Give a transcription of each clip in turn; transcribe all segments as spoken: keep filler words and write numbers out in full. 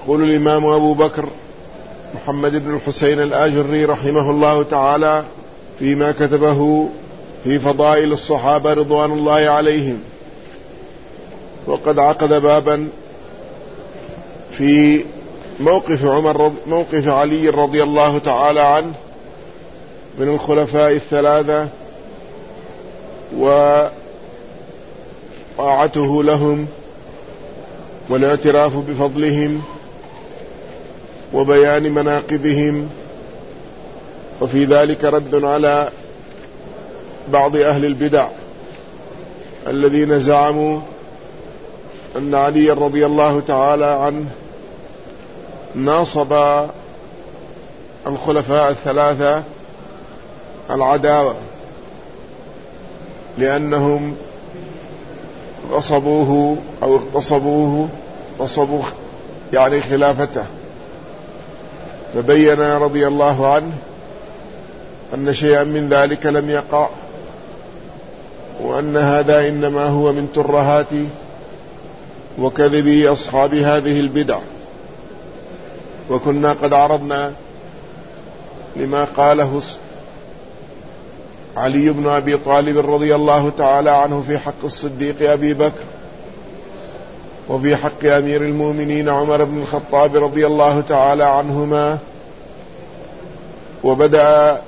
يقول الإمام أبو بكر محمد بن الحسين الآجري رحمه الله تعالى فيما كتبه في فضائل الصحابة رضوان الله عليهم: وقد عقد بابا في موقف عمر موقف علي رضي الله تعالى عنه من الخلفاء الثلاثة وطاعته لهم والاعتراف بفضلهم وبيان مناقبهم، وفي ذلك رد على بعض أهل البدع الذين زعموا أن علي رضي الله تعالى عنه ناصب الخلفاء الثلاثة العداوة لأنهم غصبوه أو اغتصبوه غصبوا يعني خلافته، فبين رضي الله عنه أن شيئا من ذلك لم يقع، وأن هذا إنما هو من ترهات وكذب أصحاب هذه البدع. وكنا قد عرضنا لما قاله علي بن أبي طالب رضي الله تعالى عنه في حق الصديق أبي بكر، وفي حق أمير المؤمنين عمر بن الخطاب رضي الله تعالى عنهما، وبدأ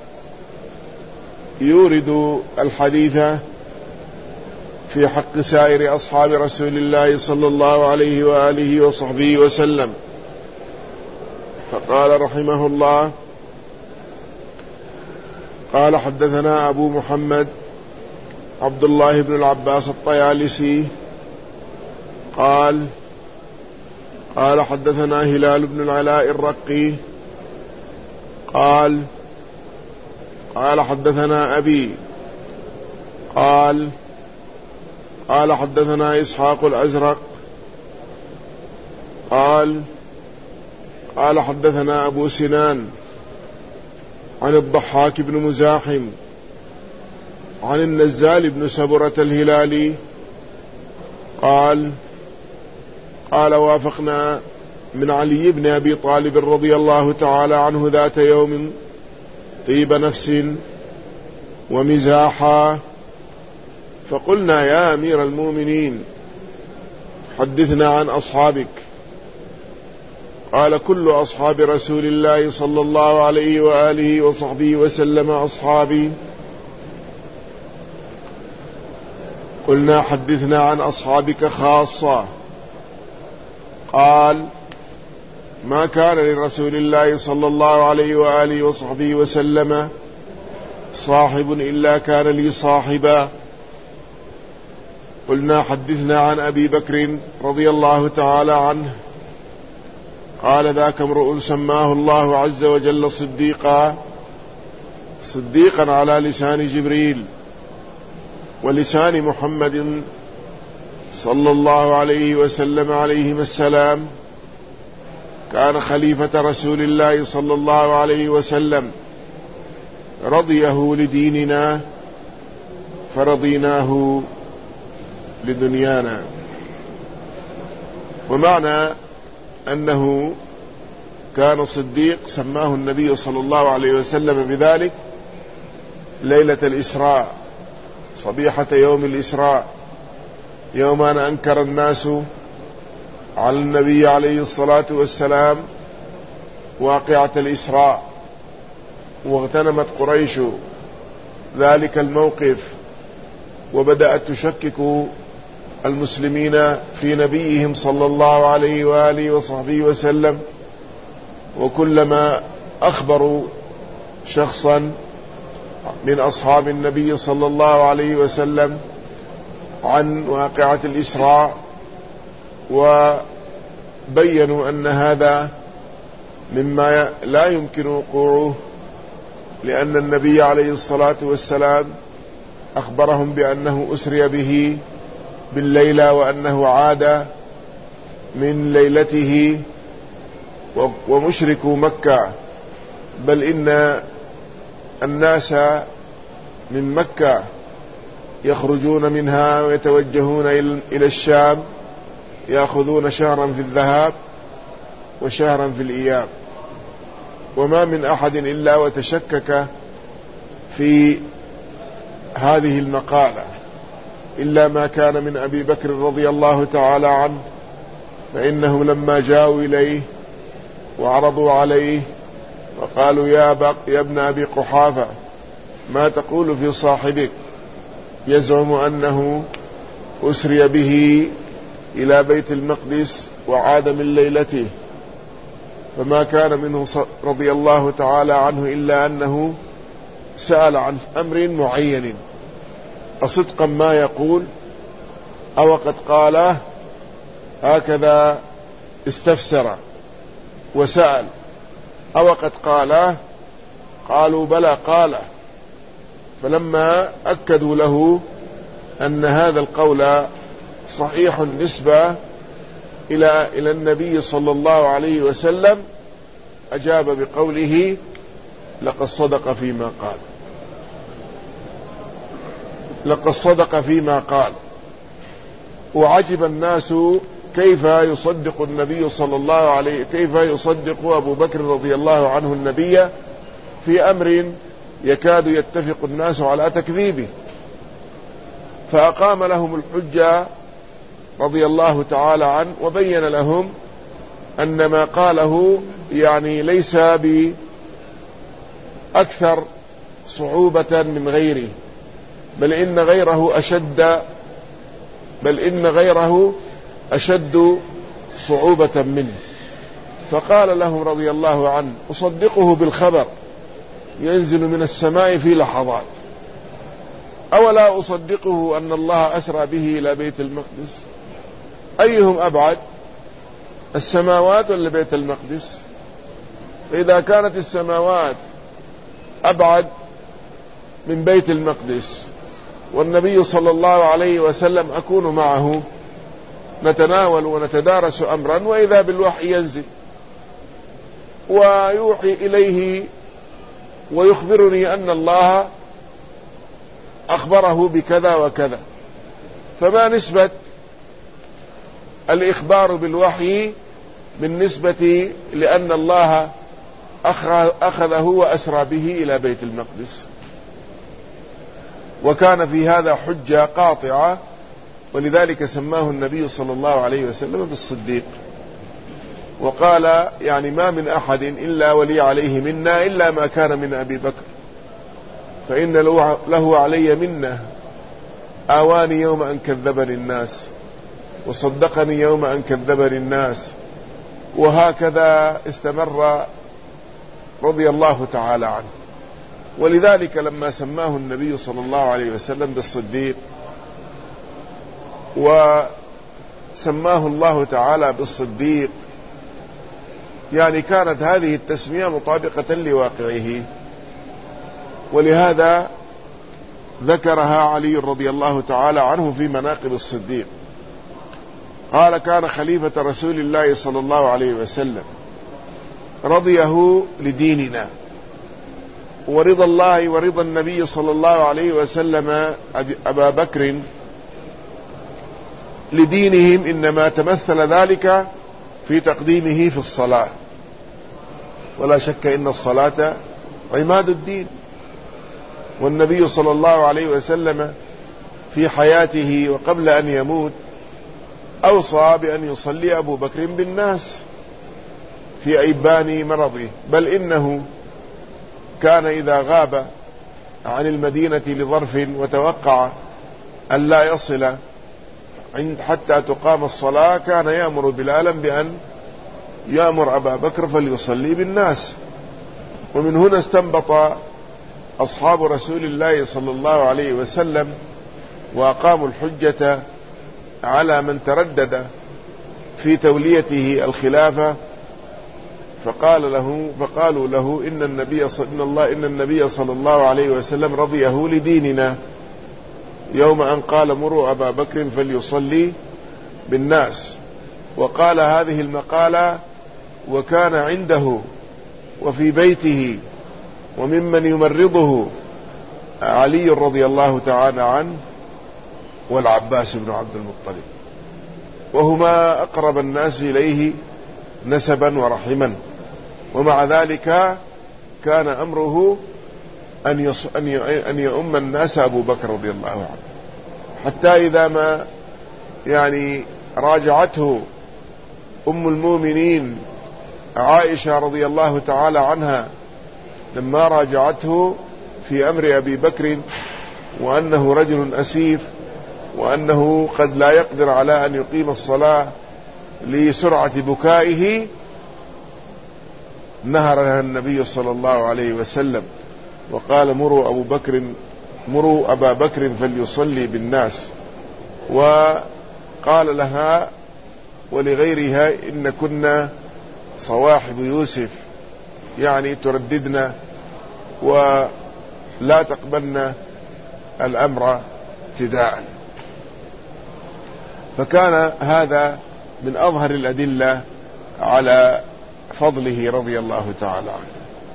يورد الحديث في حق سائر أصحاب رسول الله صلى الله عليه وآله وصحبه وسلم. فقال رحمه الله: قال حدثنا أبو محمد عبد الله بن العباس الطيالسي قال قال حدثنا هلال بن العلاء الرقي قال قال حدثنا أبي قال قال حدثنا إسحاق الأزرق قال قال حدثنا أبو سنان عن الضحاك بن مزاحم عن النزال بن سبرة الهلالي قال قال وافقنا من علي بن أبي طالب رضي الله تعالى عنه ذات يوم طيب نفس ومزاحا، فقلنا: يا أمير المؤمنين حدثنا عن أصحابك. قال: كل أصحاب رسول الله صلى الله عليه وآله وصحبه وسلم أصحابي. قلنا: حدثنا عن أصحابك خاصة. قال: ما كان لرسول الله صلى الله عليه وآله وصحبه وسلم صاحب إلا كان لي صاحبا. قلنا: حدثنا عن أبي بكر رضي الله تعالى عنه. قال: ذاك امرؤ سماه الله عز وجل صديقا صديقا على لسان جبريل ولسان محمد صلى الله عليه وسلم عليهما السلام. كان خليفة رسول الله صلى الله عليه وسلم، رضيه لديننا فرضيناه لدنيانا. ومعنى أنه كان صديق سماه النبي صلى الله عليه وسلم بذلك ليلة الإسراء، صبيحة يوم الإسراء، يوم أن أنكر الناس على النبي عليه الصلاة والسلام واقعة الإسراء، واغتنمت قريش ذلك الموقف، وبدأت تشكك المسلمين في نبيهم صلى الله عليه وآله وصحبه وسلم. وكلما أخبروا شخصا من أصحاب النبي صلى الله عليه وسلم عن واقعة الإسراء وبينوا أن هذا مما لا يمكن وقوعه، لأن النبي عليه الصلاة والسلام أخبرهم بأنه أسري به بالليلة وأنه عاد من ليلته، ومشركوا مكة، بل إن الناس من مكة يخرجون منها ويتوجهون إلى الشام، يأخذون شهرا في الذهاب وشهرا في الإيام. وما من أحد إلا وتشكك في هذه المقالة إلا ما كان من أبي بكر رضي الله تعالى عنه، فإنهم لما جاءوا إليه وعرضوا عليه وقالوا يا, بق يا ابن أبي قحافة ما تقول في صاحبك يزعم أنه أسري به إلى بيت المقدس وعاد من ليلته، فما كان منه رضي الله تعالى عنه إلا أنه سأل عن أمر معين أصدقا ما يقول أو قد قاله، هكذا استفسر وسأل أو قد قاله، قالوا بلى قاله. فلما أكدوا له أن هذا القول صحيح نسبة إلى إلى النبي صلى الله عليه وسلم أجاب بقوله لقد صدق فيما قال، لقد صدق فيما قال. وعجب الناس كيف يصدق النبي صلى الله عليه كيف يصدق أبو بكر رضي الله عنه النبي في أمر يكاد يتفق الناس على تكذيبه، فأقام لهم الحجة رضي الله تعالى عنه وبين لهم أن ما قاله يعني ليس بأكثر صعوبة من غيره، بل إن غيره أشد بل إن غيره أشد صعوبة منه. فقال لهم رضي الله عنه أصدقه بالخبر ينزل من السماء في لحظات، أولا أصدقه أن الله أسرى به إلى بيت المقدس؟ أيهم أبعد، السماوات ولا بيت المقدس؟ فإذا كانت السماوات أبعد من بيت المقدس والنبي صلى الله عليه وسلم أكون معه نتناول ونتدارس أمرا وإذا بالوحي ينزل ويوحي إليه ويخبرني أن الله أخبره بكذا وكذا، فما نسبة الإخبار بالوحي بالنسبة لأن الله أخذه وأسرى به إلى بيت المقدس؟ وكان في هذا حجة قاطعة، ولذلك سماه النبي صلى الله عليه وسلم بالصديق، وقال يعني ما من أحد إلا ولي عليه منا إلا ما كان من أبي بكر، فإن له علي منه آواني يوم أن كذبني الناس وصدقني يوم أن كذبني الناس، وهكذا استمر رضي الله تعالى عنه. ولذلك لما سماه النبي صلى الله عليه وسلم بالصديق وسماه الله تعالى بالصديق يعني كانت هذه التسمية مطابقة لواقعه، ولهذا ذكرها علي رضي الله تعالى عنه في مناقب الصديق. قال كان خليفة رسول الله صلى الله عليه وسلم رضيه لديننا، ورضا الله ورضا النبي صلى الله عليه وسلم أبا بكر لدينهم إنما تمثل ذلك في تقديمه في الصلاة، ولا شك إن الصلاة عماد الدين، والنبي صلى الله عليه وسلم في حياته وقبل أن يموت أوصى بأن يصلي أبو بكر بالناس في أيبان مرضه، بل إنه كان إذا غاب عن المدينة لظرف وتوقع أن لا يصل حتى تقام الصلاة كان يأمر بلالا بأن يأمر أبا بكر فليصلي بالناس. ومن هنا استنبط أصحاب رسول الله صلى الله عليه وسلم وأقاموا الحجة على من تردد في توليته الخلافة، فقال له فقالوا له إن النبي صلى إن الله إن النبي صلى الله عليه وسلم رضيه لديننا يوم أن قال مروا أبا بكر فليصلي بالناس. وقال هذه المقالة وكان عنده وفي بيته وممن يمرضه علي رضي الله تعالى عنه والعباس بن عبد المطلب، وهما أقرب الناس إليه نسبا ورحما، ومع ذلك كان أمره أن يص... أن ي... أن يؤم الناس أبو بكر رضي الله عنه، حتى إذا ما يعني راجعته أم المؤمنين عائشة رضي الله تعالى عنها لما راجعته في أمر أبي بكر وأنه رجل أسيف وأنه قد لا يقدر على أن يقيم الصلاة لسرعة بكائه، نهرها النبي صلى الله عليه وسلم وقال مروا أبو بكر مروا أبا بكر فليصلي بالناس، وقال لها ولغيرها إن كنا صواحب يوسف، يعني ترددنا ولا تقبلن الأمر ابتداء. فكان هذا من أظهر الأدلة على فضله رضي الله تعالى عنه.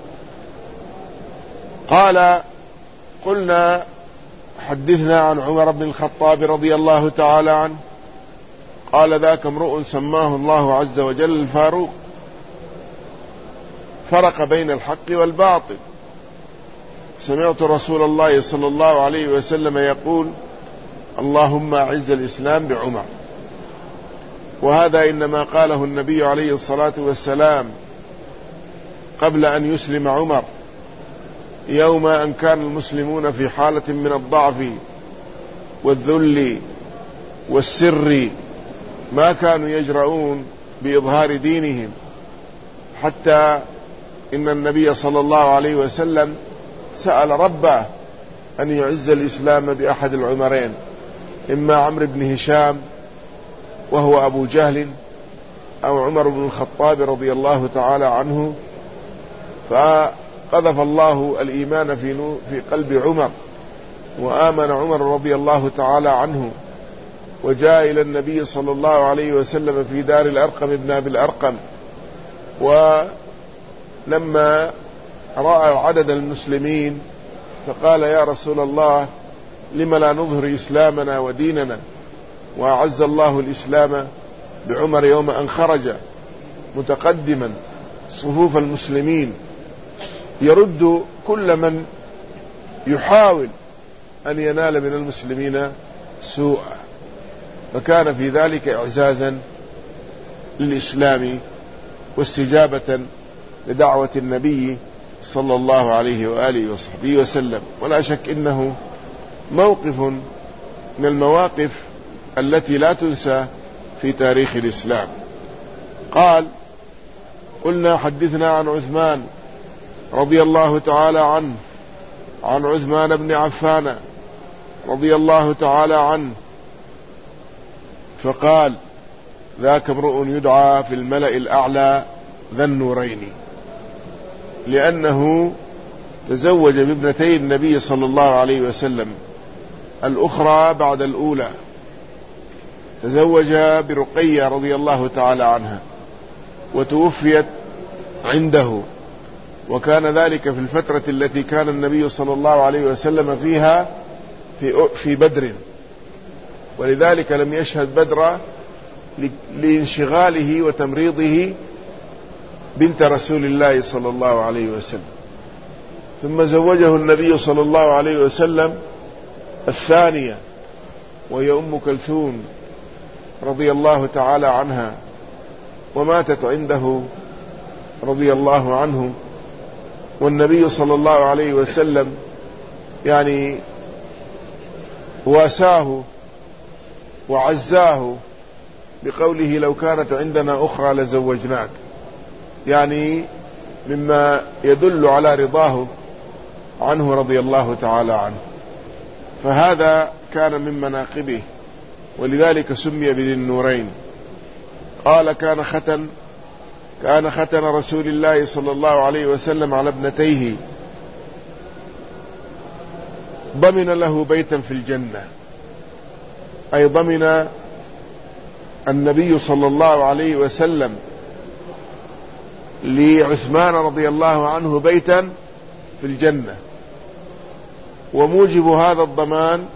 قال قلنا حدثنا عن عمر بن الخطاب رضي الله تعالى عنه قال ذاك امرؤ سماه الله عز وجل الفاروق، فرق بين الحق والباطل. سمعت رسول الله صلى الله عليه وسلم يقول اللهم أعز الإسلام بعمر، وهذا إنما قاله النبي عليه الصلاة والسلام قبل أن يسلم عمر، يوم أن كان المسلمون في حالة من الضعف والذل والسر، ما كانوا يجرؤون بإظهار دينهم، حتى إن النبي صلى الله عليه وسلم سأل ربه أن يعز الإسلام بأحد العمرين، إما عمرو بن هشام وهو أبو جهل أو عمر بن الخطاب رضي الله تعالى عنه، فقذف الله الإيمان في في قلب عمر، وآمن عمر رضي الله تعالى عنه، وجاء إلى النبي صلى الله عليه وسلم في دار الأرقم ابن أبي الأرقم، ولما رأى عدد المسلمين فقال يا رسول الله لم لا نظهر إسلامنا وديننا، وأعز الله الإسلام بعمر يوم أن خرج متقدما صفوف المسلمين يرد كل من يحاول أن ينال من المسلمين سوءا، فكان في ذلك إعزازا للإسلام واستجابة لدعوة النبي صلى الله عليه وآله وصحبه وسلم. ولا شك إنه موقف من المواقف التي لا تنسى في تاريخ الإسلام. قال قلنا حدثنا عن عثمان رضي الله تعالى عنه عن عثمان بن عفان رضي الله تعالى عنه فقال ذاك امرؤ يدعى في الملأ الأعلى ذا النورين، لأنه تزوج بابنتي النبي صلى الله عليه وسلم، الأخرى بعد الأولى، تزوج برقية رضي الله تعالى عنها وتوفيت عنده، وكان ذلك في الفترة التي كان النبي صلى الله عليه وسلم فيها في في بدر، ولذلك لم يشهد بدر لانشغاله وتمريضه بنت رسول الله صلى الله عليه وسلم. ثم زوجه النبي صلى الله عليه وسلم الثانية وهي أم كلثوم رضي الله تعالى عنها، وماتت عنده رضي الله عنه، والنبي صلى الله عليه وسلم يعني واساه وعزاه بقوله لو كانت عندنا أخرى لزوجناك، يعني مما يدل على رضاه عنه رضي الله تعالى عنه. فهذا كان من مناقبه، ولذلك سمي بذي النورين. قال كان ختن كان ختن رسول الله صلى الله عليه وسلم على ابنتيه، ضمن له بيتا في الجنة، أي ضمن النبي صلى الله عليه وسلم لعثمان رضي الله عنه بيتا في الجنة. وموجب هذا الضمان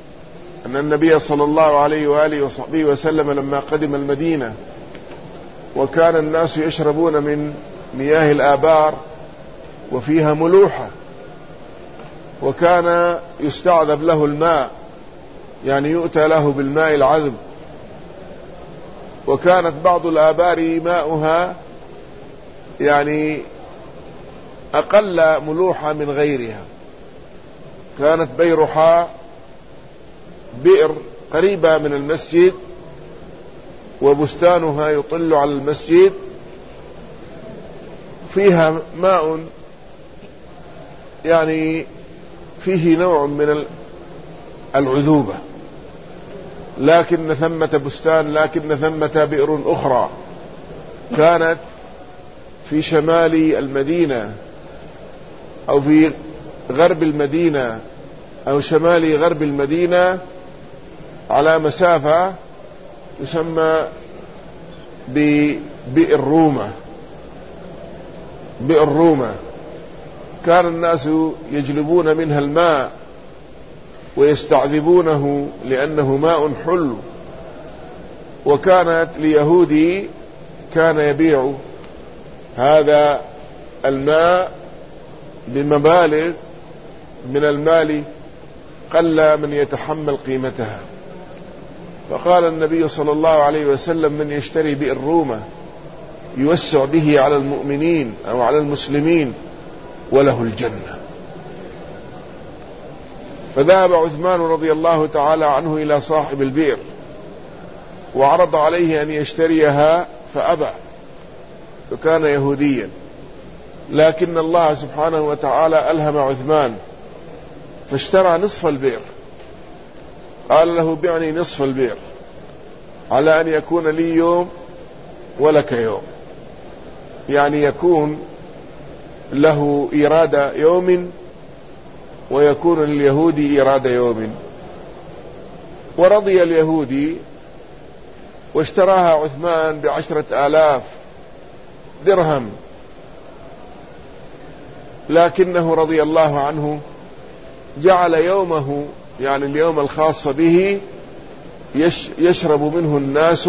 أن النبي صلى الله عليه وآله وصحبه وسلم لما قدم المدينة وكان الناس يشربون من مياه الآبار وفيها ملوحة، وكان يستعذب له الماء، يعني يؤتى له بالماء العذب. وكانت بعض الآبار ماؤها يعني أقل ملوحة من غيرها. كانت بيرحاء بئر قريبة من المسجد، وبستانها يطل على المسجد، فيها ماء يعني فيه نوع من العذوبة، لكن ثمة بستان لكن ثمة بئر أخرى كانت في شمال المدينة أو في غرب المدينة أو شمال غرب المدينة على مسافة تسمى ببئر رومة. بئر رومة كان الناس يجلبون منها الماء ويستعذبونه لأنه ماء حلو. وكانت ليهودي كان يبيع هذا الماء بمبالغ من المال قل من يتحمل قيمتها. فقال النبي صلى الله عليه وسلم: من يشتري بئر رومة يوسع به على المؤمنين أو على المسلمين وله الجنة. فذهب عثمان رضي الله تعالى عنه إلى صاحب البئر وعرض عليه أن يشتريها فأبى، وكان يهوديا، لكن الله سبحانه وتعالى ألهم عثمان فاشترى نصف البئر. قال له: بعني نصف البئر على أن يكون لي يوم ولك يوم، يعني يكون له إرادة يوم ويكون لليهودي إرادة يوم. ورضي اليهودي واشتراها عثمان بعشرة آلاف درهم، لكنه رضي الله عنه جعل يومه، يعني اليوم الخاص به، يشرب منه الناس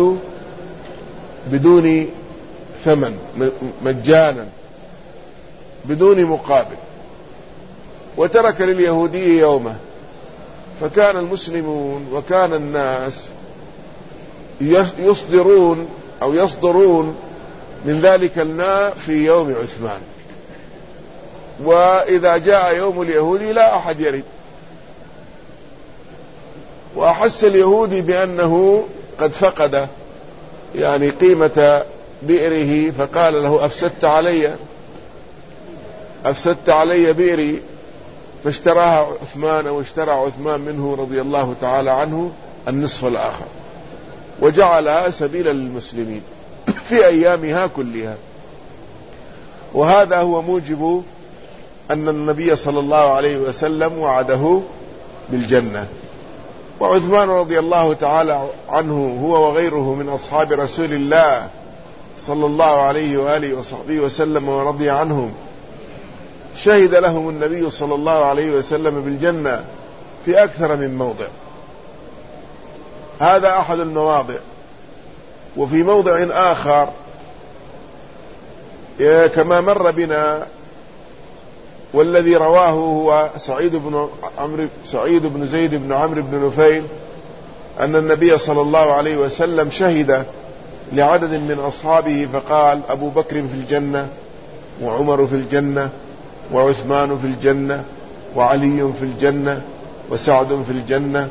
بدون ثمن، مجانا بدون مقابل، وترك لليهودي يومه. فكان المسلمون وكان الناس يصدرون أو يصدرون من ذلك الماء في يوم عثمان، وإذا جاء يوم اليهودي لا أحد يرد. وأحس اليهودي بأنه قد فقد يعني قيمة بئره، فقال له: أفسدت علي أفسدت علي بئري. فاشتراها عثمان أو اشترى عثمان منه رضي الله تعالى عنه النصف الآخر، وجعلها سبيلا للمسلمين في أيامها كلها. وهذا هو موجب أن النبي صلى الله عليه وسلم وعده بالجنة. وعثمان رضي الله تعالى عنه هو وغيره من أصحاب رسول الله صلى الله عليه وآله وصحبه وسلم ورضي عنهم، شهد لهم النبي صلى الله عليه وسلم بالجنة في أكثر من موضع. هذا أحد المواضع. وفي موضع آخر كما مر بنا، والذي رواه هو سعيد بن عمرو سعيد بن زيد بن عمرو بن نفيل، أن النبي صلى الله عليه وسلم شهد لعدد من أصحابه فقال: أبو بكر في الجنة، وعمر في الجنة، وعثمان في الجنة، وعلي في الجنة، وسعد في الجنة،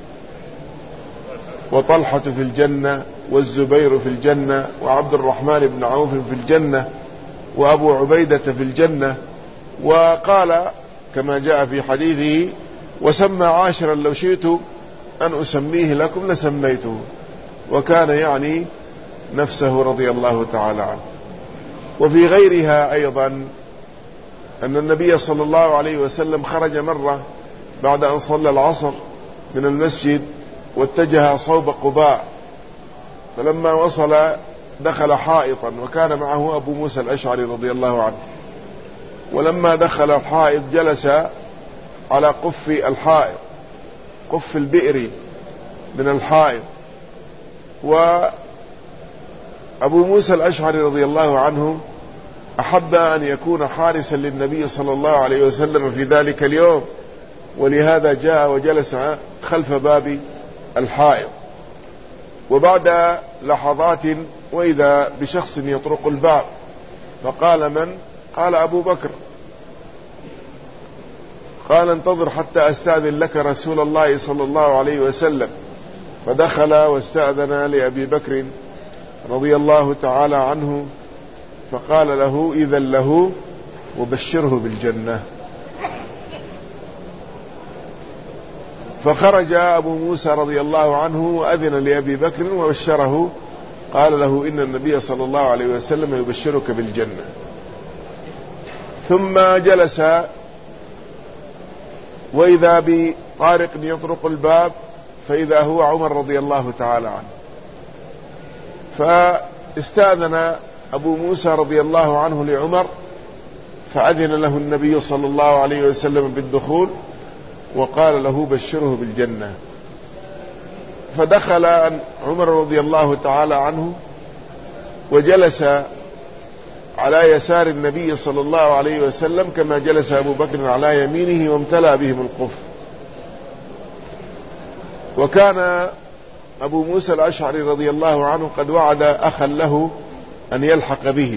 وطلحة في الجنة، والزبير في الجنة، وعبد الرحمن بن عوف في الجنة، وأبو عبيدة في الجنة. وقال كما جاء في حديثه: وسمى عاشرا لو شئت أن أسميه لكم لسميته. وكان يعني نفسه رضي الله تعالى عنه. وفي غيرها أيضا أن النبي صلى الله عليه وسلم خرج مرة بعد أن صلى العصر من المسجد واتجه صوب قباء، فلما وصل دخل حائطا، وكان معه أبو موسى الأشعري رضي الله عنه. ولما دخل الحائط جلس على قف الحائط، قف البئر من الحائط، أبو موسى الأشعري رضي الله عنه أحب أن يكون حارسا للنبي صلى الله عليه وسلم في ذلك اليوم، ولهذا جاء وجلس خلف باب الحائط. وبعد لحظات وإذا بشخص يطرق الباب، فقال: من؟ قال: أبو بكر. قال: انتظر حتى أستأذن لك رسول الله صلى الله عليه وسلم. فدخل واستأذن لأبي بكر رضي الله تعالى عنه، فقال له: إذن له وبشره بالجنة. فخرج أبو موسى رضي الله عنه وأذن لأبي بكر وبشره، قال له: إن النبي صلى الله عليه وسلم يبشرك بالجنة. ثم جلس، وإذا بطارق يطرق الباب، فإذا هو عمر رضي الله تعالى عنه. فاستأذن أبو موسى رضي الله عنه لعمر، فأذن له النبي صلى الله عليه وسلم بالدخول، وقال له: بشره بالجنة. فدخل عمر رضي الله تعالى عنه وجلس على يسار النبي صلى الله عليه وسلم كما جلس أبو بكر على يمينه، وامتلأ بهم القف. وكان أبو موسى الأشعري رضي الله عنه قد وعد أخا له أن يلحق به،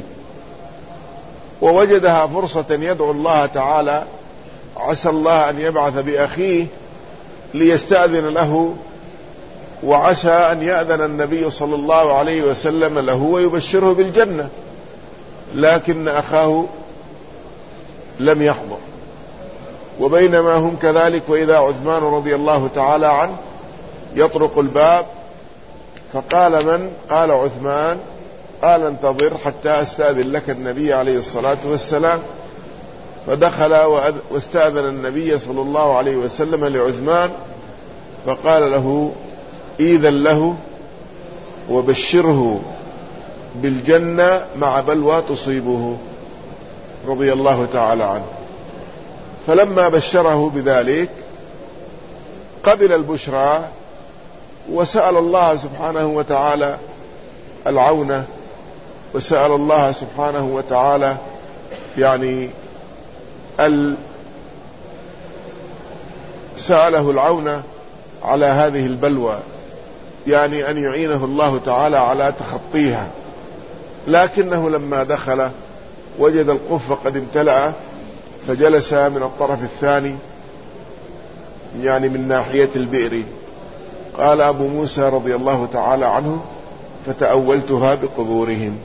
ووجدها فرصة يدعو الله تعالى، عسى الله أن يبعث بأخيه ليستأذن له، وعسى أن يأذن النبي صلى الله عليه وسلم له ويبشره بالجنة، لكن أخاه لم يحضر. وبينما هم كذلك، وإذا عثمان رضي الله تعالى عنه يطرق الباب، فقال: من؟ قال: عثمان. قال: انتظر حتى أستأذن لك النبي عليه الصلاة والسلام. فدخل واستأذن النبي صلى الله عليه وسلم لعثمان، فقال له: إذن له وبشره بالجنة مع بلوى تصيبه، رضي الله تعالى عنه. فلما بشره بذلك قبل البشرى، وسأل الله سبحانه وتعالى العون، وسأل الله سبحانه وتعالى يعني ال سأله العون على هذه البلوى، يعني أن يعينه الله تعالى على تخطيها. لكنه لما دخل وجد القف قد امتلأ، فجلس من الطرف الثاني، يعني من ناحية البئر. قال أبو موسى رضي الله تعالى عنه: فتأولتها بقبورهم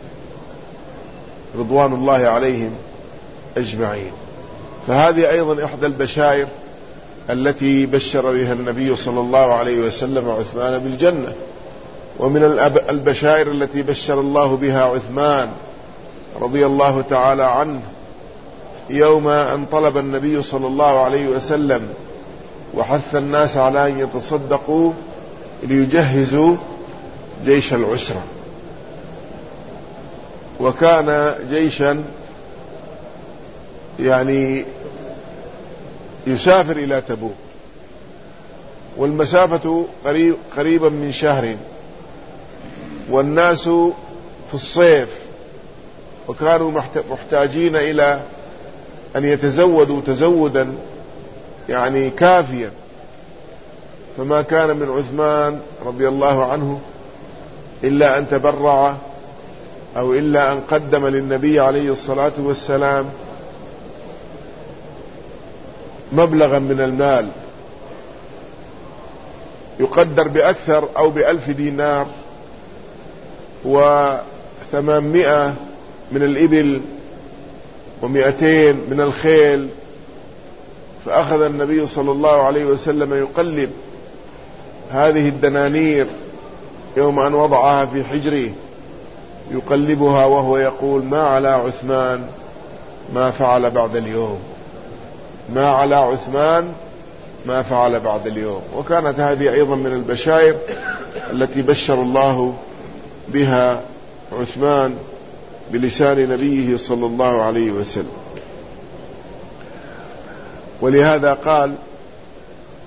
رضوان الله عليهم أجمعين. فهذه أيضا إحدى البشائر التي بشر بها النبي صلى الله عليه وسلم عثمان بالجنة. ومن البشائر التي بشر الله بها عثمان رضي الله تعالى عنه يوم أن طلب النبي صلى الله عليه وسلم وحث الناس على أن يتصدقوا ليجهزوا جيش العسرة، وكان جيشا يعني يسافر إلى تبوك، والمسافة قريب قريبا من شهر، والناس في الصيف، وكانوا محتاجين إلى أن يتزودوا تزودا يعني كافيا. فما كان من عثمان رضي الله عنه إلا أن تبرع، أو إلا أن قدم للنبي عليه الصلاة والسلام مبلغا من المال يقدر بأكثر أو بألف دينار، وثمانمائة من الإبل، ومئتين من الخيل. فأخذ النبي صلى الله عليه وسلم يقلب هذه الدنانير يوم أن وضعها في حجره، يقلبها وهو يقول: ما على عثمان ما فعل بعد اليوم، ما على عثمان ما فعل بعد اليوم. وكانت هذه أيضا من البشائر التي بشر الله بها عثمان بلسان نبيه صلى الله عليه وسلم. ولهذا قال: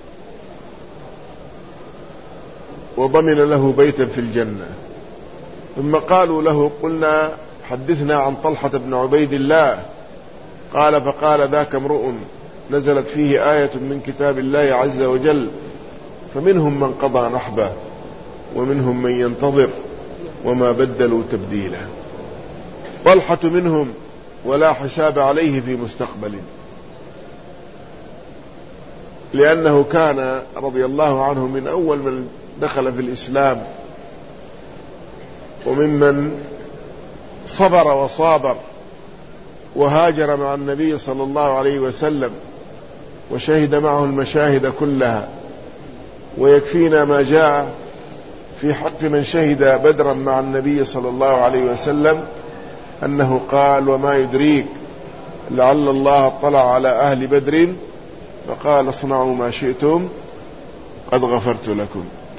وضمن له بيتا في الجنة. ثم قالوا له قلنا حدثنا عن طلحة بن عبيد الله، قال فقال ذاك امرؤ نزلت فيه آية من كتاب الله عز وجل فمنهم من قضى نحبه ومنهم من ينتظر وما بدلوا تبديلا. طلحة منهم ولا حساب عليه في مستقبل، لأنه كان رضي الله عنه من أول من دخل في الإسلام وممن صبر وصابر وهاجر مع النبي صلى الله عليه وسلم وشهد معه المشاهد كلها. ويكفينا ما جاء في حق من شهد بدرا مع النبي صلى الله عليه وسلم أنه قال وما يدريك لعل الله اطلع على أهل بدر فقال اصنعوا ما شئتم قد غفرت لكم.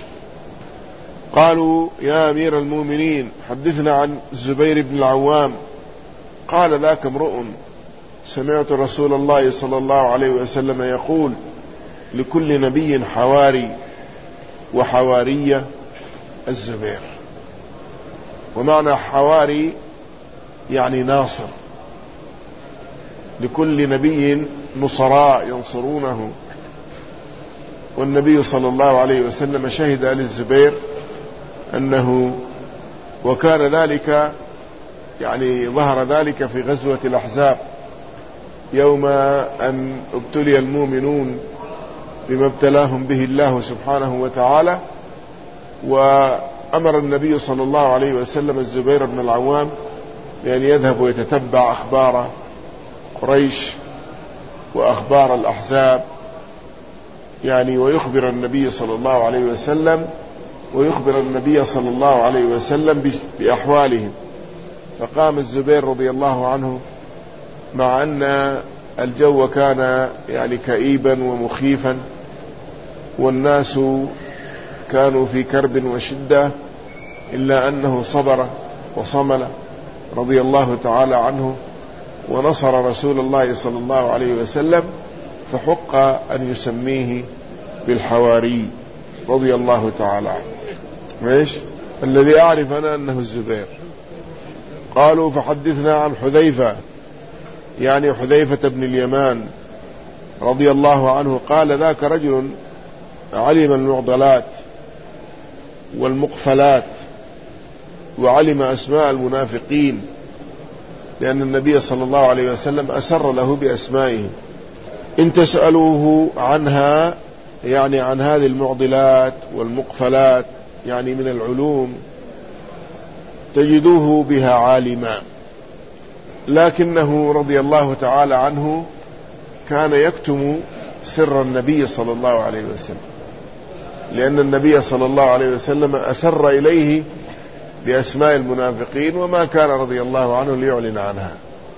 قالوا يا أمير المؤمنين حدثنا عن الزبير بن العوام، قال ذاك امرؤ سمعت رسول الله صلى الله عليه وسلم يقول لكل نبي حواري وحوارية الزبير. ومعنى حواري يعني ناصر، لكل نبي نصراء ينصرونه، والنبي صلى الله عليه وسلم شهد للزبير أنه وكان ذلك يعني ظهر ذلك في غزوة الأحزاب يوم أن ابتلي المؤمنون بما ابتلاهم به الله سبحانه وتعالى. وأمر النبي صلى الله عليه وسلم الزبير بن العوام بأن يذهب ويتتبع أخبار قريش وأخبار الأحزاب، يعني ويخبر النبي صلى الله عليه وسلم ويخبر النبي صلى الله عليه وسلم بأحوالهم. فقام الزبير رضي الله عنه مع أن الجو كان يعني كئيبا ومخيفا والناس كانوا في كرب وشدة، إلا أنه صبر وصمل رضي الله تعالى عنه ونصر رسول الله صلى الله عليه وسلم، فحق أن يسميه بالحواري رضي الله تعالى عنه. ماشي الذي أعرف أنا أنه الزبير. قالوا فحدثنا عن حذيفة يعني حذيفة بن اليمان رضي الله عنه، قال ذاك رجل علم المعضلات والمقفلات وعلم أسماء المنافقين، لأن النبي صلى الله عليه وسلم أسر له بأسمائهم. إن تسألوه عنها يعني عن هذه المعضلات والمقفلات يعني من العلوم تجدوه بها عالما، لكنه رضي الله تعالى عنه كان يكتم سر النبي صلى الله عليه وسلم، لأن النبي صلى الله عليه وسلم أسر إليه بأسماء المنافقين وما كان رضي الله عنه ليعلن عنها.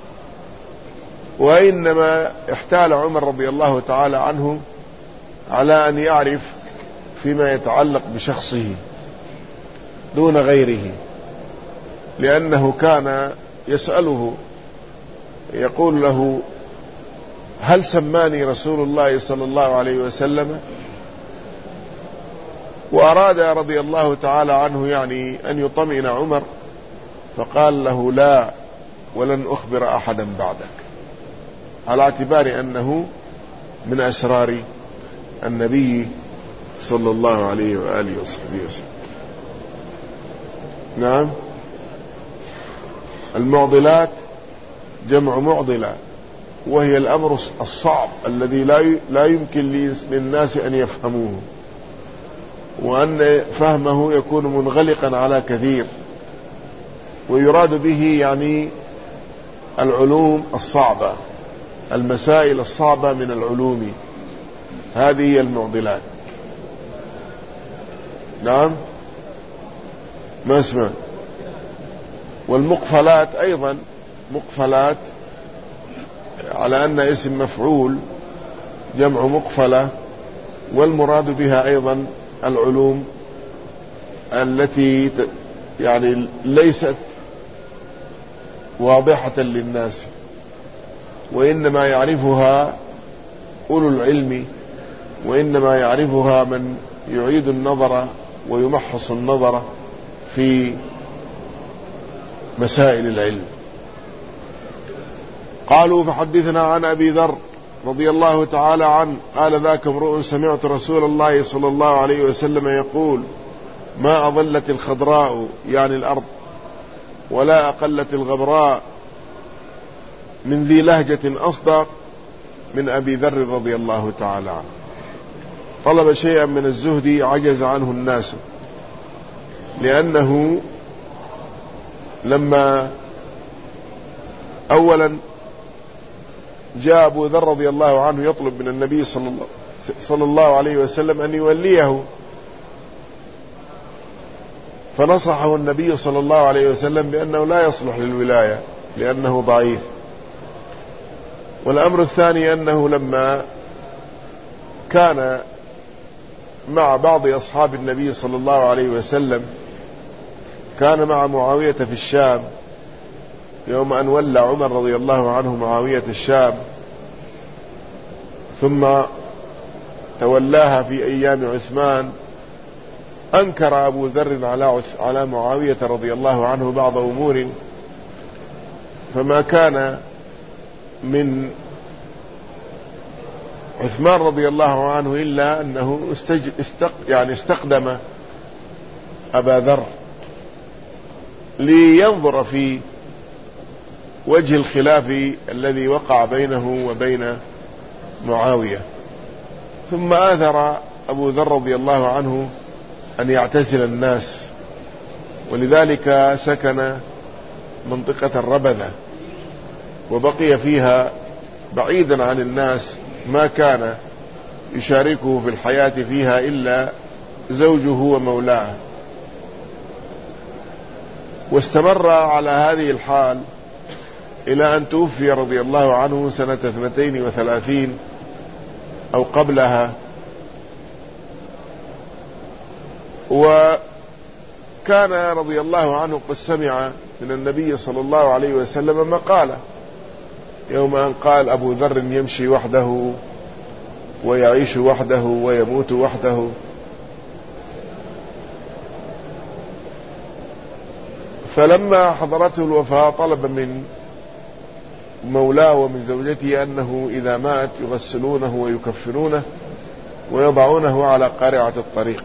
وإنما احتال عمر رضي الله تعالى عنه على أن يعرف فيما يتعلق بشخصه دون غيره، لأنه كان يسأله يقول له هل سماني رسول الله صلى الله عليه وسلم؟ وأراد رضي الله تعالى عنه يعني أن يطمئن عمر، فقال له لا ولن أخبر أحدا بعدك، على اعتبار أنه من أسرار النبي صلى الله عليه وآله وصحبه وسلم. نعم. المعضلات جمع معضلة، وهي الأمر الصعب الذي لا يمكن للناس أن يفهموه، وأن فهمه يكون منغلقا على كثير، ويراد به يعني العلوم الصعبة، المسائل الصعبة من العلوم، هذه هي المعضلات. نعم ما اسمع. والمقفلات أيضا مقفلات على أن اسم مفعول جمع مقفلة، والمراد بها أيضا العلوم التي يعني ليست واضحة للناس، وإنما يعرفها أولو العلم، وإنما يعرفها من يعيد النظر ويمحص النظر في مسائل العلم. قالوا فحدثنا عن أبي ذر رضي الله تعالى عنه قال ذاك امرؤ سمعت رسول الله صلى الله عليه وسلم يقول ما أضلت الخضراء يعني الأرض ولا أقلت الغبراء من ذي لهجة أصدق من أبي ذر رضي الله تعالى عنه. طلب شيئا من الزهد عجز عنه الناس، لأنه لما أولا جاء أبو ذر رضي الله عنه يطلب من النبي صلى الله, صلى الله عليه وسلم أن يوليه، فنصحه النبي صلى الله عليه وسلم بأنه لا يصلح للولاية لأنه ضعيف. والأمر الثاني أنه لما كان مع بعض أصحاب النبي صلى الله عليه وسلم كان مع معاوية في الشام يوم أن ولى عمر رضي الله عنه معاوية الشام ثم تولاها في أيام عثمان، أنكر أبو ذر على على معاوية رضي الله عنه بعض أمور، فما كان من عثمان رضي الله عنه إلا أنه استج... استق... يعني استقدم أبا ذر لينظر في وجه الخلاف الذي وقع بينه وبين معاوية، ثم آثر أبو ذر رضي الله عنه أن يعتزل الناس، ولذلك سكن منطقة الربذة وبقي فيها بعيدا عن الناس، ما كان يشاركه في الحياة فيها إلا زوجه ومولاه. واستمر على هذه الحال إلى أن توفي رضي الله عنه سنة اثنتين وثلاثين أو قبلها. وكان رضي الله عنه قد سمع من النبي صلى الله عليه وسلم مقالة يوم أن قال أبو ذر يمشي وحده ويعيش وحده ويموت وحده. فلما حضرته الوفاة طلب من مولاه ومن زوجته أنه إذا مات يغسلونه ويكفنونه ويضعونه على قارعة الطريق.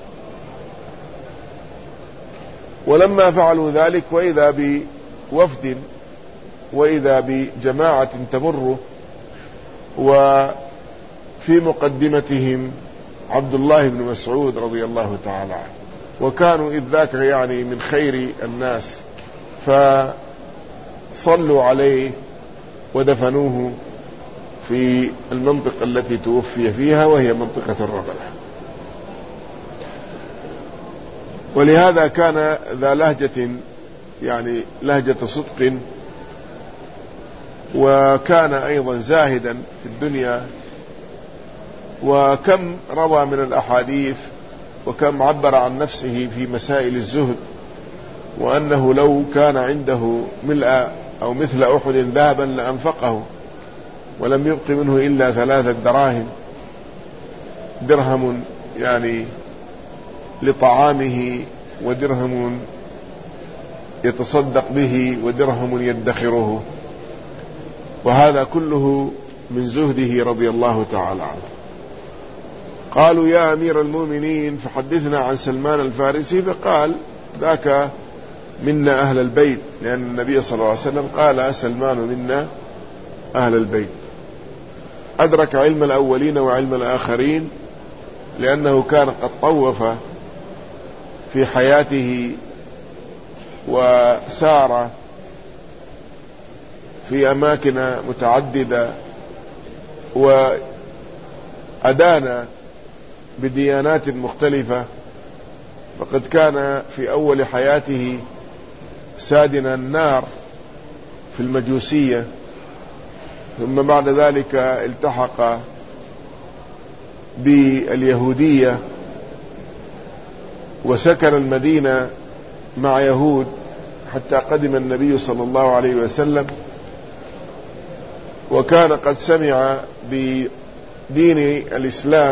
ولما فعلوا ذلك وإذا بوفد وإذا بجماعة تمر وفي مقدمتهم عبد الله بن مسعود رضي الله تعالى عنه، وكانوا إذ ذاك يعني من خير الناس، فصلوا عليه ودفنوه في المنطقة التي توفي فيها وهي منطقة الربذة. ولهذا كان ذا لهجة يعني لهجة صدق، وكان أيضا زاهدا في الدنيا، وكم روى من الأحاديث وكم عبر عن نفسه في مسائل الزهد، وأنه لو كان عنده ملء أو مثل أحد ذهبا لأنفقه ولم يبق منه إلا ثلاثة دراهم، درهم يعني لطعامه ودرهم يتصدق به ودرهم يدخره، وهذا كله من زهده رضي الله تعالى عنه. قالوا يا أمير المؤمنين فحدثنا عن سلمان الفارسي، فقال ذاك منا أهل البيت، لأن النبي صلى الله عليه وسلم قال سلمان منا أهل البيت. أدرك علم الأولين وعلم الآخرين، لأنه كان قد طوف في حياته وسار في أماكن متعددة وأدان بديانات مختلفة، فقد كان في أول حياته سادنا النار في المجوسية، ثم بعد ذلك التحق باليهودية وسكن المدينة مع يهود حتى قدم النبي صلى الله عليه وسلم، وكان قد سمع بدين الإسلام،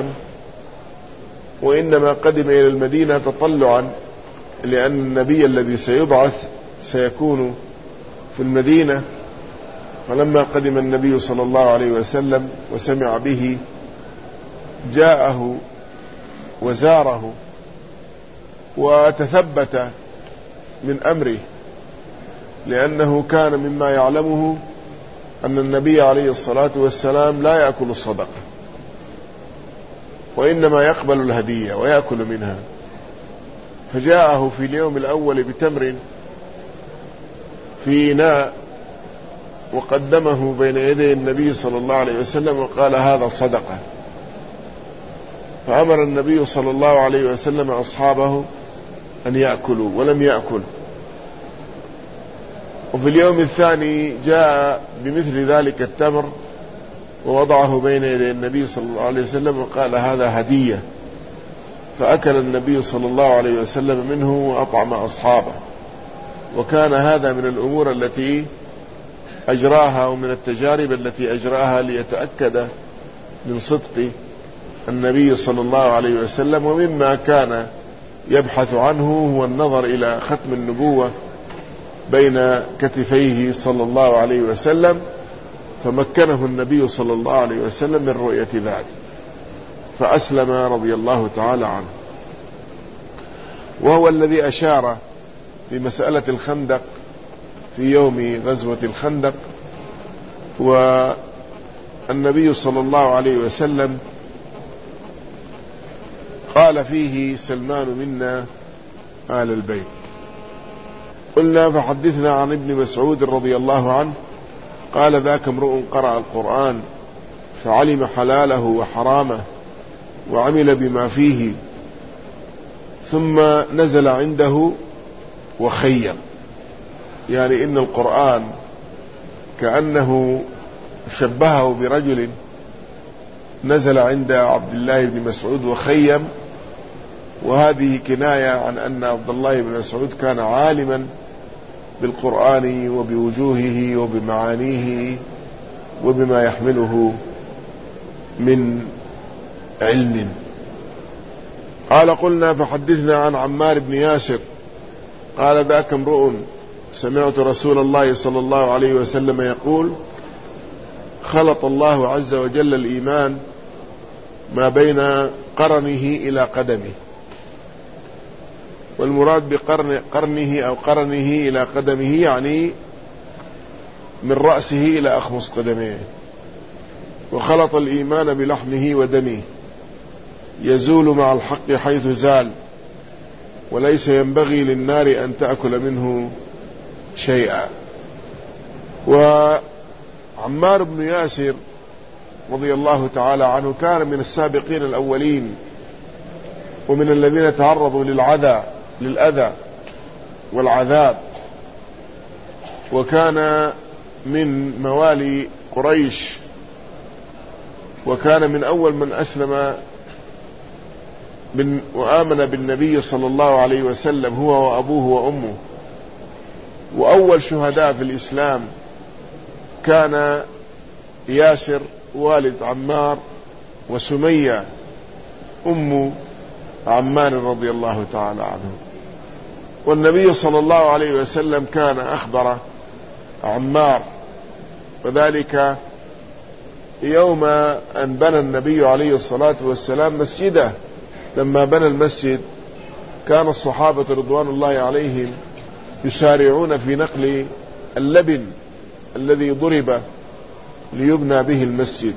وإنما قدم إلى المدينة تطلعا، لأن النبي الذي سيبعث سيكون في المدينة. فلما قدم النبي صلى الله عليه وسلم وسمع به جاءه وزاره وتثبت من أمره، لأنه كان مما يعلمه أن النبي عليه الصلاة والسلام لا يأكل الصدقة، وإنما يقبل الهدية ويأكل منها. فجاءه في اليوم الأول بتمر في إناء وقدمه بين يدي النبي صلى الله عليه وسلم وقال هذا صدقة. فأمر النبي صلى الله عليه وسلم أصحابه أن يأكلوا ولم يأكل. وفي اليوم الثاني جاء بمثل ذلك التمر ووضعه بين يدي النبي صلى الله عليه وسلم وقال هذا هدية، فأكل النبي صلى الله عليه وسلم منه وأطعم أصحابه. وكان هذا من الأمور التي أجراها ومن التجارب التي أجراها ليتأكد من صدق النبي صلى الله عليه وسلم. ومما كان يبحث عنه هو النظر إلى ختم النبوة بين كتفيه صلى الله عليه وسلم، فمكنه النبي صلى الله عليه وسلم من رؤية ذلك، فأسلم رضي الله تعالى عنه. وهو الذي أشار بمسألة الخندق في يوم غزوة الخندق. والنبي صلى الله عليه وسلم قال فيه سلمان منا آل البيت. قلنا فحدثنا عن ابن مسعود رضي الله عنه قال ذاك امرؤ قرأ القرآن فعلم حلاله وحرامه وعمل بما فيه ثم نزل عنده وخيم. يعني إن القرآن كأنه شبهه برجل نزل عند عبد الله بن مسعود وخيم، وهذه كناية عن أن عبد الله بن مسعود كان عالما بالقرآن وبوجوهه وبمعانيه وبما يحمله من علم. قال قلنا فحدثنا عن عمار بن ياسر قال ذاك امرؤ سمعت رسول الله صلى الله عليه وسلم يقول خلط الله عز وجل الإيمان ما بين قرنه إلى قدمه. والمراد بقرن قرنه أو قرنه إلى قدمه يعني من رأسه إلى أخمص قدميه. وخلط الإيمان بلحمه ودمه يزول مع الحق حيث زال، وليس ينبغي للنار أن تأكل منه شيئا. وعمار بن ياسر رضي الله تعالى عنه كان من السابقين الأولين ومن الذين تعرضوا للعذى للأذى والعذاب، وكان من موالي قريش، وكان من أول من أسلم وآمن بالنبي صلى الله عليه وسلم هو وأبوه وأمه. وأول شهداء في الإسلام كان ياسر والد عمار وسمية أم عمار رضي الله تعالى عنه. والنبي صلى الله عليه وسلم كان أخبر عمار، وذلك يوم أن بنى النبي عليه الصلاة والسلام مسجده. لما بنى المسجد كان الصحابة رضوان الله عليهم يسارعون في نقل اللبن الذي ضرب ليبنى به المسجد،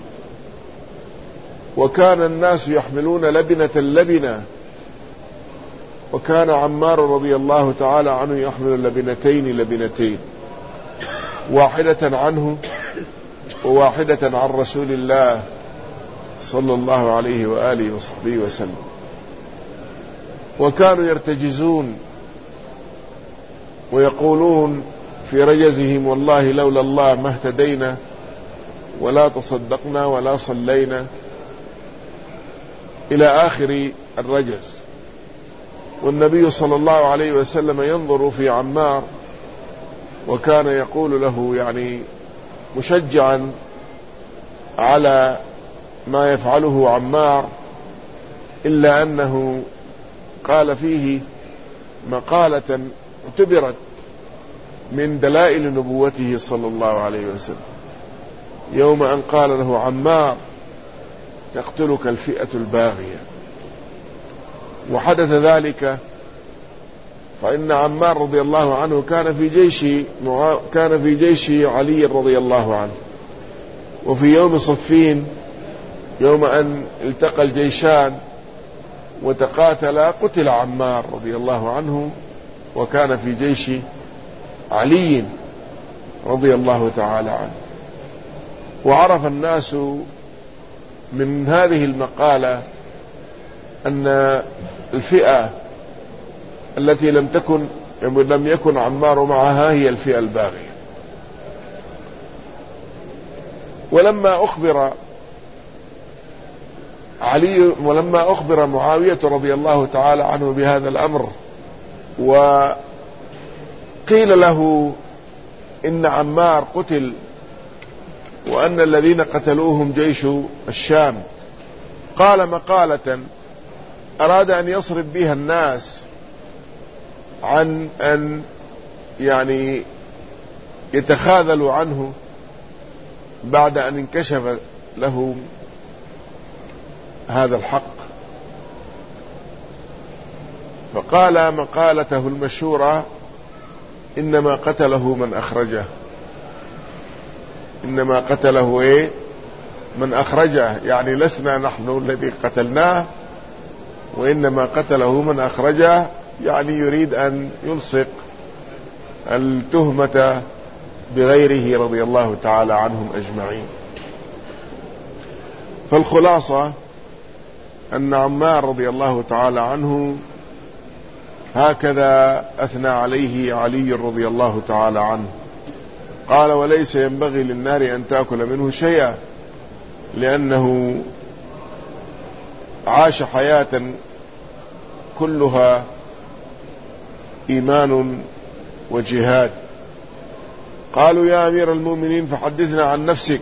وكان الناس يحملون لبنة لبنة، وكان عمار رضي الله تعالى عنه يحمل لبنتين لبنتين، واحدة عنه وواحدة عن رسول الله صلى الله عليه وآله وصحبه وسلم. وكانوا يرتجزون ويقولون في رجزهم والله لولا الله ما اهتدينا ولا تصدقنا ولا صلينا إلى آخر الرجز. والنبي صلى الله عليه وسلم ينظر في عمار وكان يقول له يعني مشجعا على ما يفعله عمار، إلا أنه قال فيه مقالة اعتبرت من دلائل نبوته صلى الله عليه وسلم، يوم أن قال له عمار تقتلك الفئة الباغية. وحدث ذلك، فإن عمار رضي الله عنه كان في جيش كان في جيش علي رضي الله عنه، وفي يوم صفين يوم أن التقى الجيشان وتقاتلا قتل عمار رضي الله عنه، وكان في جيش علي رضي الله تعالى عنه. وعرف الناس من هذه المقالة أن الفئة التي لم تكن لم يكن عمار معها هي الفئة الباغية. ولما أخبر علي ولما أخبر معاوية رضي الله تعالى عنه بهذا الأمر، وقيل له إن عمار قتل وأن الذين قتلوهم جيش الشام، قال مقالة أراد أن يصرف بها الناس عن أن يعني يتخاذلوا عنه بعد أن انكشف له هذا الحق. فقال مقالته المشهورة إنما قتله من أخرجه، إنما قتله إيه من أخرجه، يعني لسنا نحن الذي قتلناه، وإنما قتله من أخرجه، يعني يريد أن يلصق التهمة بغيره رضي الله تعالى عنهم أجمعين. فالخلاصة أن عمار رضي الله تعالى عنه هكذا أثنى عليه علي رضي الله تعالى عنه، قال وليس ينبغي للنار أن تأكل منه شيئا، لأنه عاش حياة كلها إيمان وجهاد. قالوا يا أمير المؤمنين فحدثنا عن نفسك.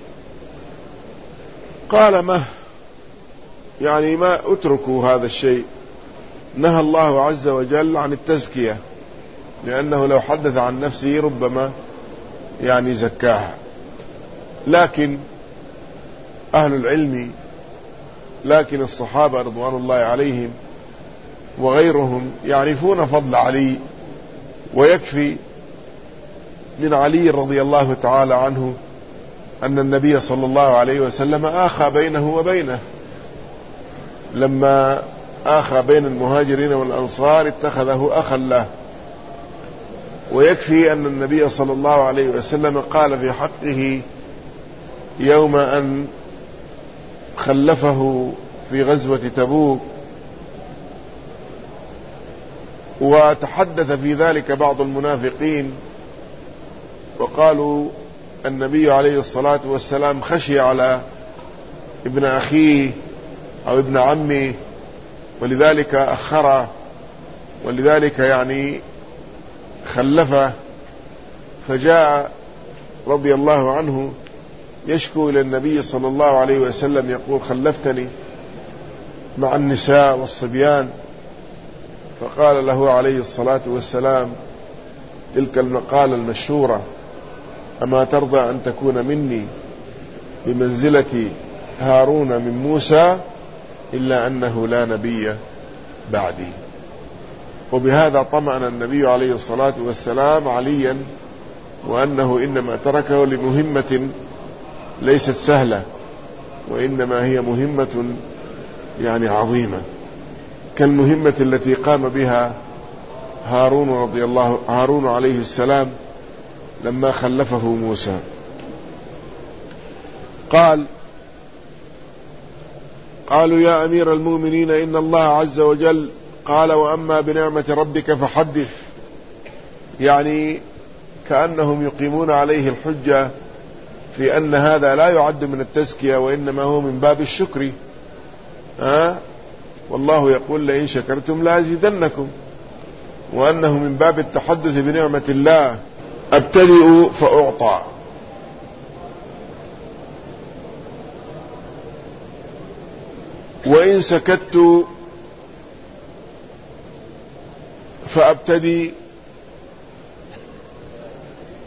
قال ما يعني ما اتركوا هذا الشيء، نهى الله عز وجل عن التزكية، لأنه لو حدث عن نفسه ربما يعني زكاها. لكن أهل العلم لكن الصحابة رضوان الله عليهم وغيرهم يعرفون فضل علي، ويكفي من علي رضي الله تعالى عنه أن النبي صلى الله عليه وسلم آخى بينه وبينه، لما آخى بين المهاجرين والأنصار اتخذه أخا له. ويكفي أن النبي صلى الله عليه وسلم قال في حقه يوم أن خلفه في غزوة تبوك، وتحدث في ذلك بعض المنافقين وقالوا النبي عليه الصلاة والسلام خشي على ابن أخيه أو ابن عمه ولذلك أخره، ولذلك يعني خلفه. فجاء رضي الله عنه يشكو إلى النبي صلى الله عليه وسلم يقول خلفتني مع النساء والصبيان، فقال له عليه الصلاة والسلام تلك المقالة المشهورة أما ترضى أن تكون مني بمنزلة هارون من موسى إلا أنه لا نبي بعدي. وبهذا طمأن النبي عليه الصلاة والسلام عليا، وأنه إنما تركه لمهمة ليست سهلة، وإنما هي مهمة يعني عظيمة كالمهمة التي قام بها هارون رضي الله هارون عليه السلام لما خلفه موسى. قال قالوا يا أمير المؤمنين إن الله عز وجل قال وأما بنعمة ربك فحدث، يعني كأنهم يقيمون عليه الحجة في أن هذا لا يعد من التزكية، وإنما هو من باب الشكر. أه؟ والله يقول لئن شكرتم لأزيدنكم، وأنه من باب التحدث بنعمة الله. أبتدئ فأعطى، وإن سكت فأبتدي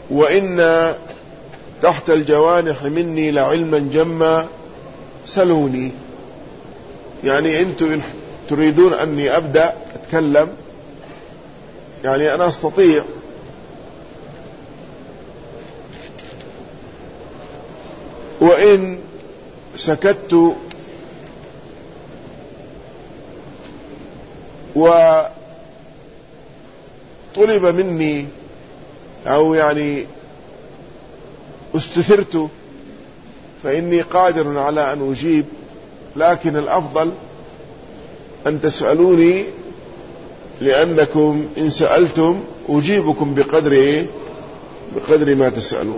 وإن تحت الجوانح مني لعلما جما سلوني. يعني أنتم تريدون أني أبدأ أتكلم، يعني أنا أستطيع، وإن سكت وطلب مني أو يعني استثرت فإني قادر على أن أجيب، لكن الأفضل أن تسألوني، لأنكم إن سألتم أجيبكم بقدر إيه؟ بقدر ما تسألون.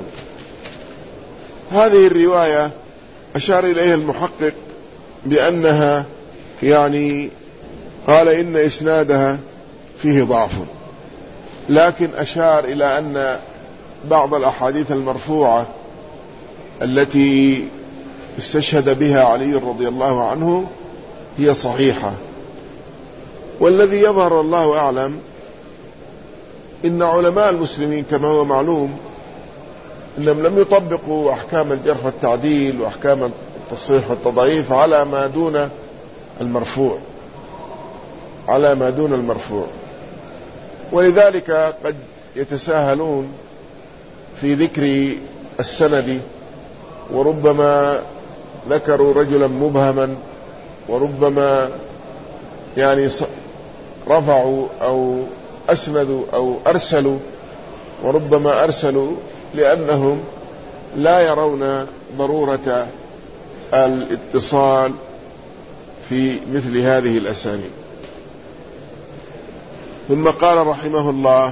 هذه الرواية أشار إليها المحقق بأنها يعني قال إن إسنادها فيه ضعف، لكن أشار إلى أن بعض الأحاديث المرفوعة التي استشهد بها علي رضي الله عنه هي صحيحة. والذي يظهر الله أعلم إن علماء المسلمين كما هو معلوم إنهم لم يطبقوا أحكام الجرح والتعديل وأحكام التصحيح والتضعيف على ما دون المرفوع، على ما دون المرفوع، ولذلك قد يتساهلون في ذكر السند، وربما ذكروا رجلا مبهما، وربما يعني رفعوا أو أسندوا أو أرسلوا، وربما أرسلوا لأنهم لا يرون ضرورة الاتصال في مثل هذه الأسانيد. ثم قال رحمه الله: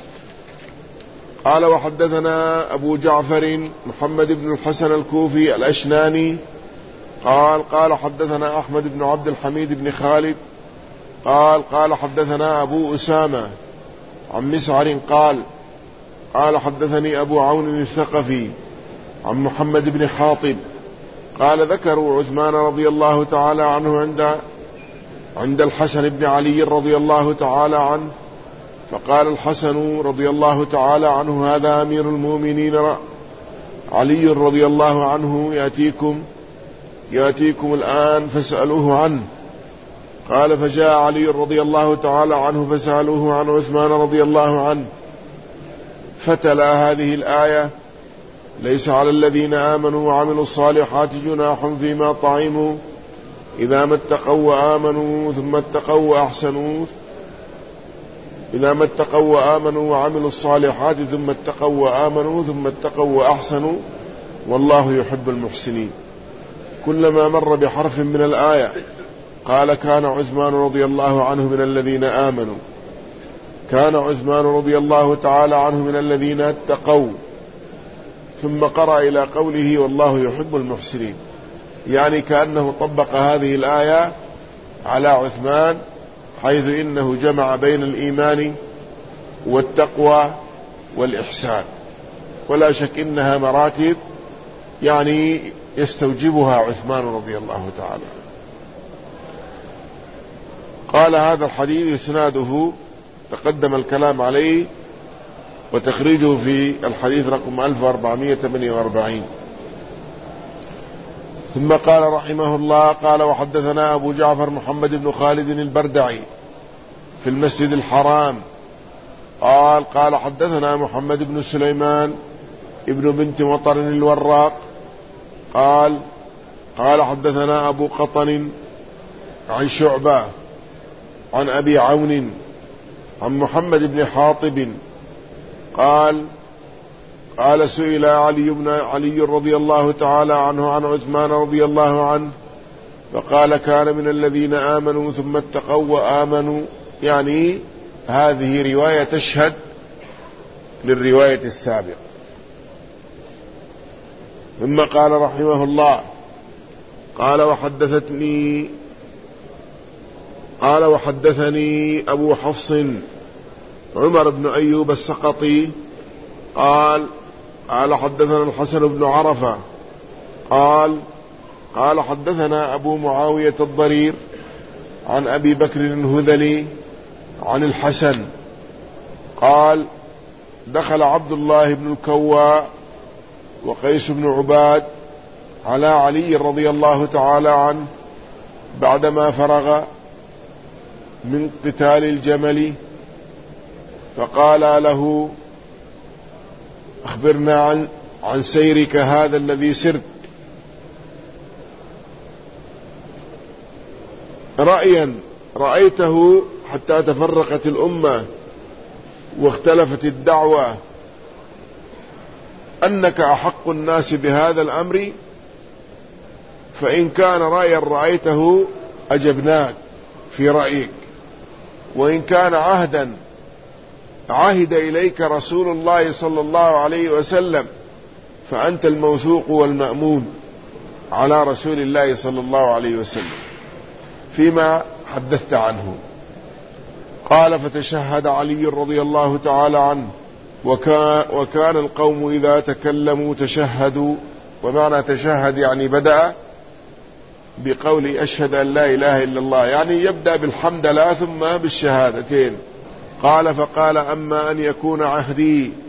قال وحدثنا أبو جعفر محمد بن الحسن الكوفي الأشناني قال قال حدثنا أحمد بن عبد الحميد بن خالد قال قال حدثنا أبو أسامة عن مسعر قال قال حدثني أبو عون الثقفي عن محمد بن حاطب قال ذكروا عثمان رضي الله تعالى عنه عند عند الحسن بن علي رضي الله تعالى عنه، فقال الحسن رضي الله تعالى عنه: هذا أمير المؤمنين علي رضي الله عنه يأتيكم يأتيكم الآن فاسألوه عنه. قال فجاء علي رضي الله تعالى عنه فسألوه عن عثمان رضي الله عنه، فتلا هذه الآية: ليس على الذين آمنوا وعملوا الصالحات جناح فيما طعموا إذا ما اتقوا وآمنوا ثم اتقوا وأحسنوا إذا ما اتقوا وآمنوا وعملوا الصالحات ثم اتقوا وآمنوا ثم اتقوا وأحسنوا والله يحب المحسنين. كلما مر بحرف من الآية قال كان عثمان رضي الله عنه من الذين آمنوا، كان عثمان رضي الله تعالى عنه من الذين اتقوا، ثم قرأ إلى قوله والله يحب المحسنين، يعني كأنه طبق هذه الآية على عثمان، حيث إنه جمع بين الإيمان والتقوى والإحسان، ولا شك إنها مراتب يعني يستوجبها عثمان رضي الله تعالى. قال هذا الحديث إسناده تقدم الكلام عليه وتخريجه في الحديث رقم ألف وأربعمائة وثمانية وأربعين. ثم قال رحمه الله: قال وحدثنا أبو جعفر محمد بن خالد البردعي في المسجد الحرام قال قال حدثنا محمد بن سليمان ابن بنت مطر الوراق قال قال حدثنا أبو قطن عن شعبة عن أبي عون عن محمد بن حاطب قال قال سئل علي بن علي رضي الله تعالى عنه عن عثمان رضي الله عنه فقال كان من الذين آمنوا ثم اتقوا وآمنوا، يعني هذه رواية تشهد للرواية السابقة. ثم قال رحمه الله: قال وحدثتني قال وحدثني أبو حفص عمر بن أيوب السقطي قال قال حدثنا الحسن بن عرفة قال قال حدثنا أبو معاوية الضرير عن أبي بكر الهذلي عن الحسن قال دخل عبد الله بن الكواء وقيس بن عباد على علي رضي الله تعالى عنه بعدما فرغ من قتال الجمل، فقال له: أخبرنا عن عن سيرك هذا الذي سرت، رأيا رأيته حتى تفرقت الأمة واختلفت الدعوة، أنك أحق الناس بهذا الأمر، فإن كان رأيا رأيته أجبناك في رأيك، وإن كان عهدا عهد إليك رسول الله صلى الله عليه وسلم فأنت الموثوق والمأمون على رسول الله صلى الله عليه وسلم فيما حدثت عنه. قال: فتشهد علي رضي الله تعالى عنه، وكان, وكان القوم إذا تكلموا تشهدوا. ومعنى تشهد يعني بدأ بقول أشهد أن لا إله إلا الله، يعني يبدأ بالحمد لله ثم بالشهادتين. قال: فقال: أما أن يكون عهدي